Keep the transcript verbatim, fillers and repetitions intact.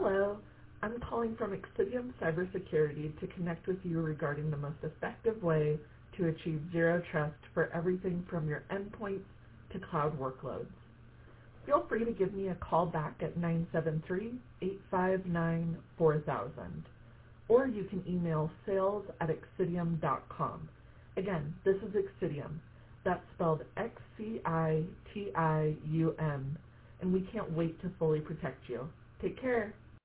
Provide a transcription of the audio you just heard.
Hello, I'm calling from Exidium Cybersecurity to connect with you regarding the most effective way to achieve zero trust for everything from your endpoints to cloud workloads. Feel free to give me a call back at nine seven three, eight five nine, four thousand, or you can email sales at exidium dot com. Again, this is Exidium. That's spelled X C I T I U M, and we can't wait to fully protect you. Take care.